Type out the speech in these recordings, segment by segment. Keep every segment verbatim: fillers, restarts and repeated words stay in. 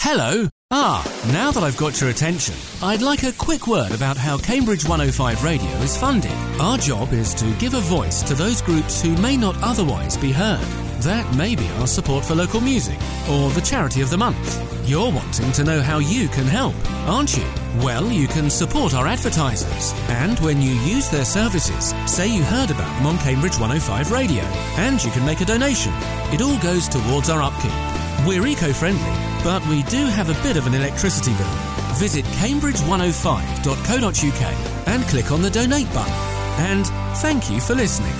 Hello. Ah, now that I've got your attention, I'd like a quick word about how Cambridge one oh five Radio is funded. Our job is to give a voice to those groups who may not otherwise be heard. That may be our support for local music or the charity of the month. You're wanting to know how you can help, aren't you? Well, you can support our advertisers, and when you use their services, say you heard about them on Cambridge one oh five Radio, and you can make a donation. It all goes towards our upkeep. We're eco-friendly, but we do have a bit of an electricity bill. Visit cambridge one oh five dot co dot uk and click on the donate button. And thank you for listening.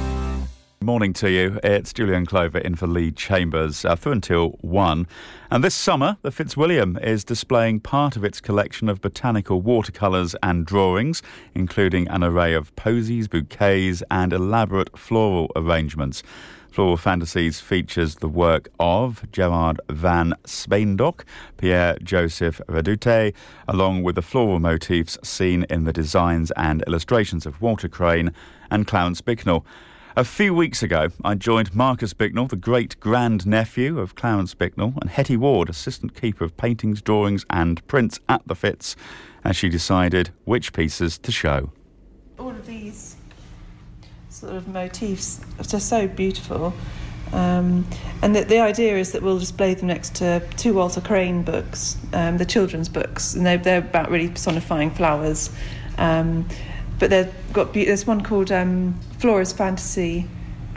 Morning to you. It's Julian Clover in for Lee Chambers uh, through until one. And this summer, the Fitzwilliam is displaying part of its collection of botanical watercolours and drawings, including an array of posies, bouquets and elaborate floral arrangements. Floral Fantasies features the work of Gerard van Speendonk, Pierre-Joseph Redoute, along with the floral motifs seen in the designs and illustrations of Walter Crane and Clarence Bicknell. A few weeks ago, I joined Marcus Bicknell, the great-grand-nephew of Clarence Bicknell, and Hetty Ward, assistant keeper of paintings, drawings and prints at the Fitz, as she decided which pieces to show. All of these sort of motifs are just so beautiful. Um, and the, the idea is that we'll display them next to two Walter Crane books, um, the children's books, and they're, they're about really personifying flowers. Um, but they've got be- there's one called um, Flora's Fantasy,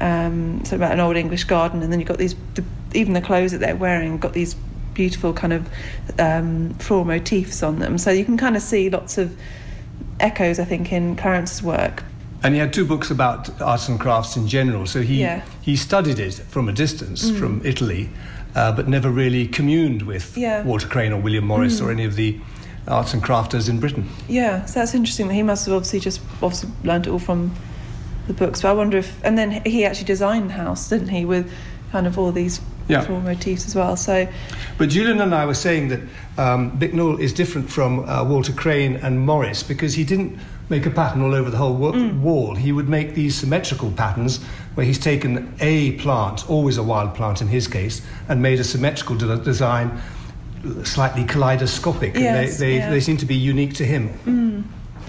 um, so about an old English garden, and then you've got these, the, even the clothes that they're wearing got these beautiful kind of um, floral motifs on them. So you can kind of see lots of echoes, I think, in Clarence's work. And he had two books about arts and crafts in general, so he yeah. he studied it from a distance, mm. from Italy, uh, but never really communed with yeah. Walter Crane or William Morris mm. or any of the arts and crafters in Britain. Yeah, so that's interesting that he must have obviously just obviously learned it all from the books. But I wonder if... And then he actually designed the house, didn't he, with kind of all these yeah. floral motifs as well. So, But Julian and I were saying that um, Bicknell is different from uh, Walter Crane and Morris because he didn't make a pattern all over the whole wa- mm. wall. He would make these symmetrical patterns where he's taken a plant, always a wild plant in his case, and made a symmetrical de- design, slightly kaleidoscopic. Yes, and they, they, yeah. they seem to be unique to him. Mm.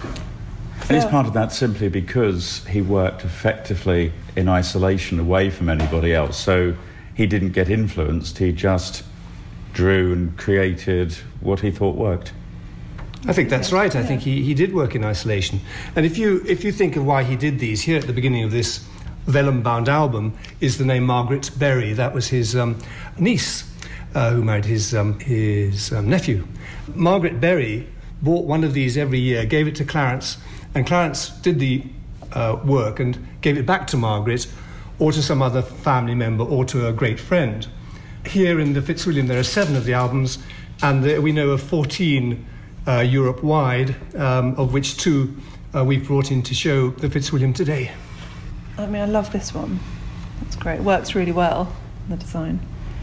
And is part of that simply because he worked effectively in isolation away from anybody else, so he didn't get influenced, he just drew and created what he thought worked? I think that's right. I yeah. think he, he did work in isolation. And if you if you think of why he did these, here at the beginning of this vellum-bound album is the name Margaret Berry. That was his um, niece uh, who married his, um, his um, nephew. Margaret Berry bought one of these every year, gave it to Clarence, and Clarence did the uh, work and gave it back to Margaret or to some other family member or to a great friend. Here in the Fitzwilliam there are seven of the albums, and there, we know of fourteen Uh, Europe-wide, um, of which two uh, we've brought in to show the Fitzwilliam today. I mean, I love this one. It's great. It works really well, the design.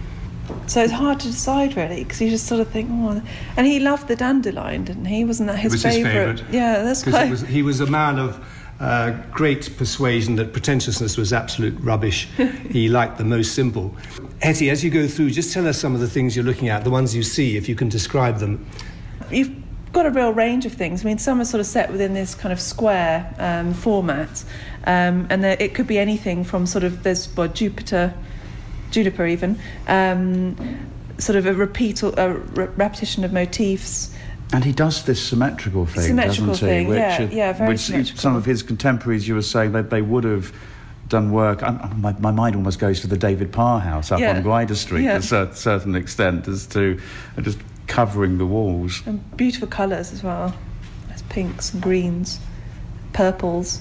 So it's hard to decide, really, because you just sort of think, oh... And he loved the dandelion, didn't he? Wasn't that his was favourite? His favourite. Yeah, that's quite... Was, he was a man of uh, great persuasion that pretentiousness was absolute rubbish. He liked the most simple. Hetty, as you go through, just tell us some of the things you're looking at, the ones you see, if you can describe them. You've got a real range of things. I mean, some are sort of set within this kind of square um, format, um, and there, it could be anything from sort of there's well, Jupiter, juniper even, um, sort of a repeat, a re- repetition of motifs. And he does this symmetrical thing, symmetrical doesn't thing, he? Which, yeah, yeah, very which symmetrical. Some of his contemporaries, you were saying that they would have done work. I, my, my mind almost goes to the David Parr house up yeah. on Gwyder Street yeah. to a certain extent, as to uh, just covering the walls. And beautiful colours as well. There's pinks and greens, purples.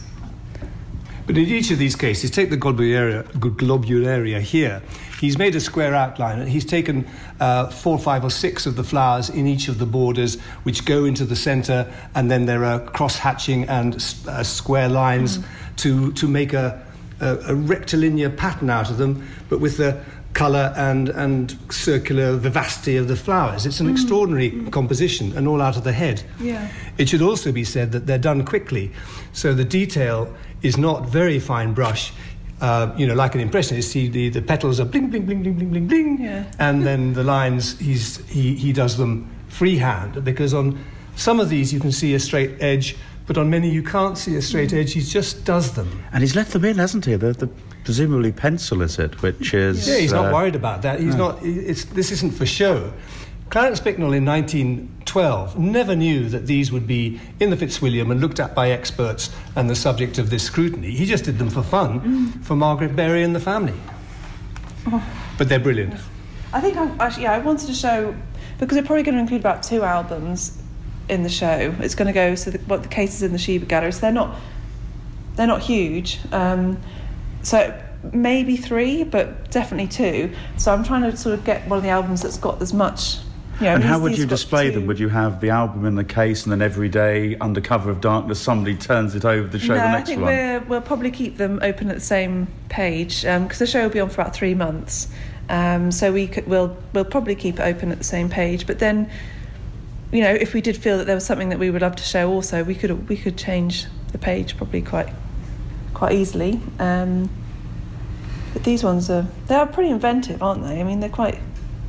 But in each of these cases, take the globularia, globularia here, he's made a square outline and he's taken uh, four, five or six of the flowers in each of the borders which go into the centre, and then there are cross-hatching and uh, square lines mm. to, to make a, a, a rectilinear pattern out of them, but with the colour and, and circular vivacity of the flowers. It's an mm. extraordinary mm. composition, and all out of the head. Yeah. It should also be said that they're done quickly, so the detail is not very fine brush. uh, you know, like an impressionist, he, the, the petals are bling, bling, bling, bling, bling, bling, bling, Yeah. and then the lines, he's, he, he does them freehand, because on some of these you can see a straight edge, but on many you can't see a straight edge. He just does them. And he's left them in, hasn't he? The, the presumably pencil, is it? Which is Yeah, he's uh, not worried about that. He's no. not. It's this isn't for show. Clarence Bicknell in nineteen twelve never knew that these would be in the Fitzwilliam and looked at by experts and the subject of this scrutiny. He just did them for fun, mm. for Margaret Berry and the family. Oh. But they're brilliant. I think I, actually, yeah, I wanted to show, because we're probably going to include about two albums in the show. It's going to go so the, what the cases in the Sheba Gallery. So they're not they're not huge. Um, so maybe three, but definitely two. So I'm trying to sort of get one of the albums that's got as much. You know, and these, how would these you got display two. them? Would you have the album in the case, and then every day, under cover of darkness, somebody turns it over to show no, the next I think one? we're, we'll probably keep them open at the same page, because um, the show will be on for about three months. Um, so we could, we'll we'll probably keep it open at the same page. But then, you know, if we did feel that there was something that we would love to show, also we could we could change the page probably quite quite easily. Um, but these ones are they are pretty inventive, aren't they? I mean, they're quite.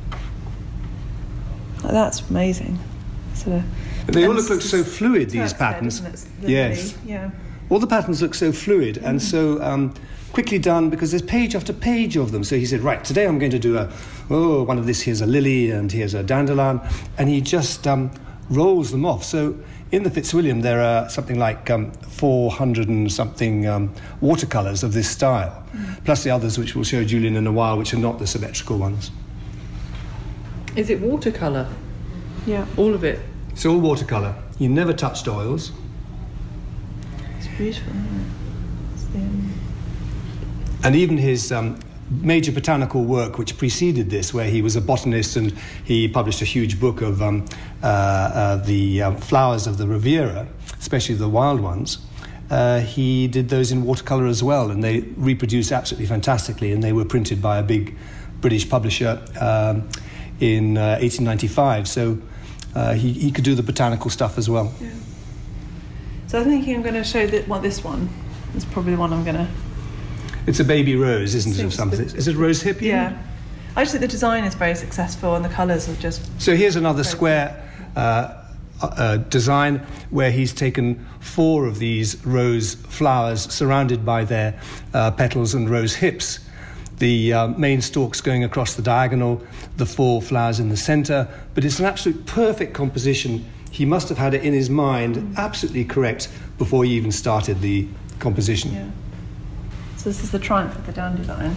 That's amazing. Sort of. They all look, look so fluid, these patterns. Head, isn't it? The Yes. lily, yeah. All the patterns look so fluid mm. and so um, quickly done, because there's page after page of them. So he said, right, today I'm going to do a, oh, one of this, here's a lily and here's a dandelion, and he just um, rolls them off. So in the Fitzwilliam there are something like um, four hundred and something um, watercolours of this style, mm. plus the others which we'll show Julian in a while, which are not the symmetrical ones. Is it watercolour? Yeah. All of it? It's all watercolour. He never touched oils. It's beautiful, isn't it? It's the, um... And even his um, major botanical work, which preceded this, where he was a botanist and he published a huge book of um, uh, uh, the uh, flowers of the Riviera, especially the wild ones, uh, he did those in watercolour as well, and they reproduce absolutely fantastically, and they were printed by a big British publisher um, in uh, eighteen ninety-five. So uh, he, he could do the botanical stuff as well. Yeah. So I'm thinking I'm going to show that. Well, this one is probably the one I'm going to. It's a baby rose, isn't it? Seems Of something. the- Is it rose hip? Yeah. I just think the design is very successful and the colours are just. So here's another Very square uh, uh, design where he's taken four of these rose flowers surrounded by their uh, petals and rose hips. The uh, main stalks going across the diagonal, the four flowers in the centre, but it's an absolute perfect composition. He must have had it in his mind, absolutely correct, before he even started the composition. Yeah. So this is the triumph of the dandelion.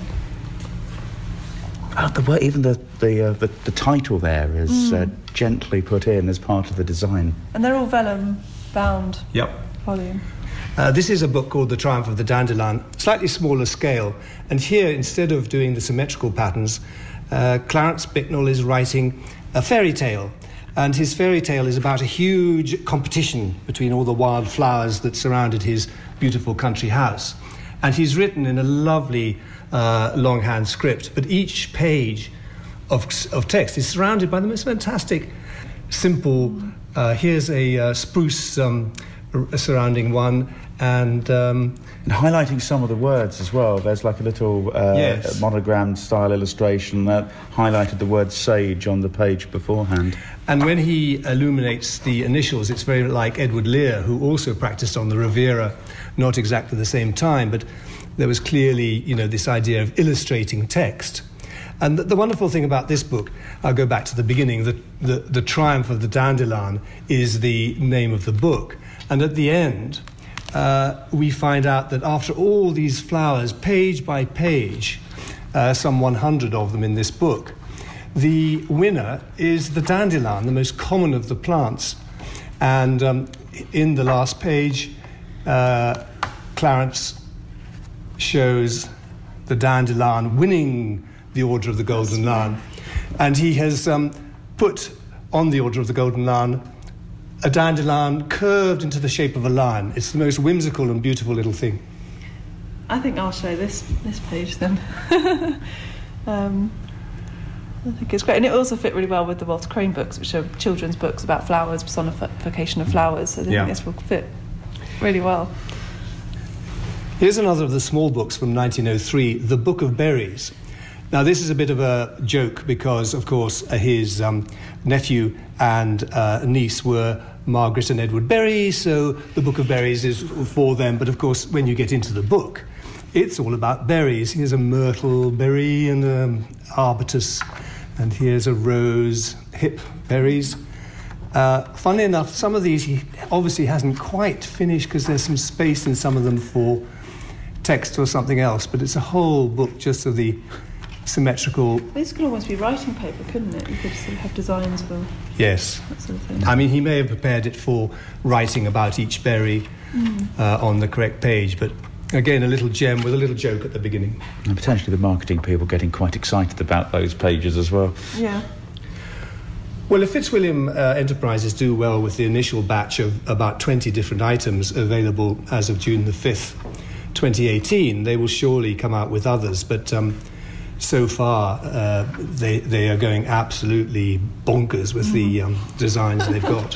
Oh, the word, even the the, uh, the the title there is Mm. uh, gently put in as part of the design. And they're all vellum bound Yep. volume. Uh, this is a book called The Triumph of the Dandelion, slightly smaller scale. And here, instead of doing the symmetrical patterns, uh, Clarence Bicknell is writing a fairy tale. And his fairy tale is about a huge competition between all the wild flowers that surrounded his beautiful country house. And he's written in a lovely uh, longhand script, but each page of, of text is surrounded by the most fantastic, simple, uh, here's a uh, spruce um, r- surrounding one, and... Um, And highlighting some of the words as well. There's like a little uh, Yes. monogrammed style illustration that highlighted the word sage on the page beforehand. And when he illuminates the initials, it's very like Edward Lear, who also practiced on the Riviera, not exactly the same time, but there was clearly, you know, this idea of illustrating text. And the, the wonderful thing about this book, I'll go back to the beginning, the, the, the Triumph of the Dandelion is the name of the book. And at the end, uh, we find out that after all these flowers, page by page, uh, some one hundred of them in this book, the winner is the dandelion, the most common of the plants. And um, in the last page, uh, Clarence shows the dandelion winning the Order of the Golden Lion. And he has um, put on the Order of the Golden Lion a dandelion curved into the shape of a lion. It's the most whimsical and beautiful little thing. I think I'll show this this page then. um, I think it's great, and it also fit really well with the Walter Crane books, which are children's books about flowers, personification of flowers. So I think Yeah. this will fit really well. Here's another of the small books from nineteen oh three, The Book of Berries. Now, this is a bit of a joke because, of course, uh, his um, nephew and uh, niece were Margaret and Edward Berry, so The Book of Berries is for them. But, of course, when you get into the book, it's all about berries. Here's a myrtle berry and an arbutus, and here's a rose, hip berries. Uh, funnily enough, some of these he obviously hasn't quite finished because there's some space in some of them for text or something else, but it's a whole book just of the symmetrical... This could almost be writing paper, couldn't it? You could sort of have designs for yes. that sort of thing. I mean, he may have prepared it for writing about each berry mm. uh, on the correct page, but again, a little gem with a little joke at the beginning. And potentially the marketing people getting quite excited about those pages as well. Yeah. Well, if Fitzwilliam uh, Enterprises do well with the initial batch of about twenty different items available as of June the fifth, twenty eighteen, they will surely come out with others, but... Um, So far, uh, they they are going absolutely bonkers with mm. the um, designs they've got.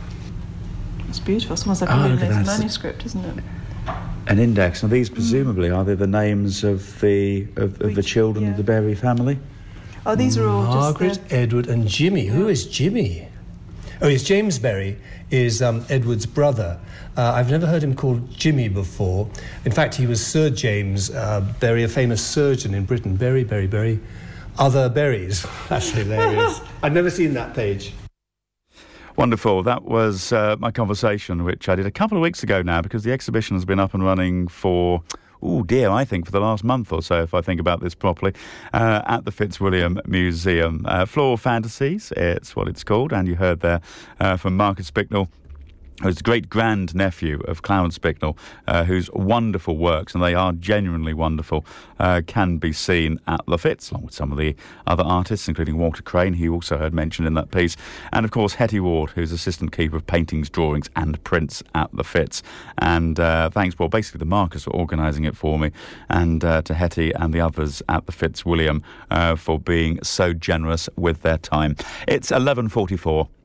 It's beautiful. It's almost like oh, a that. manuscript, isn't it? An index. Now, these presumably mm. are they the names of the of, of the children yeah. of the Berry family? Oh, these are all Margaret, just the... Edward, and Jimmy. Yeah. Who is Jimmy? Oh, yes, James Berry is um, Edward's brother. Uh, I've never heard him called Jimmy before. In fact, he was Sir James uh, Berry, a famous surgeon in Britain. Berry, Berry, Berry. Other berries. That's hilarious. I've never seen that page. Wonderful. That was uh, my conversation, which I did a couple of weeks ago now, because the exhibition has been up and running for... Oh dear, I think for the last month or so, if I think about this properly, uh, at the Fitzwilliam Museum. Uh, Floral Fantasies, it's what it's called, and you heard there uh, from Marcus Bicknell, who's the great-grand-nephew of Clarence Bicknell, uh, whose wonderful works, and they are genuinely wonderful, uh, can be seen at the Fitz, along with some of the other artists, including Walter Crane, who you also heard mentioned in that piece, and, of course, Hetty Ward, who's assistant keeper of paintings, drawings and prints at the Fitz. And uh, thanks, well, basically the Marcus for organising it for me, and uh, to Hetty and the others at the Fitzwilliam uh, for being so generous with their time. It's eleven forty-four.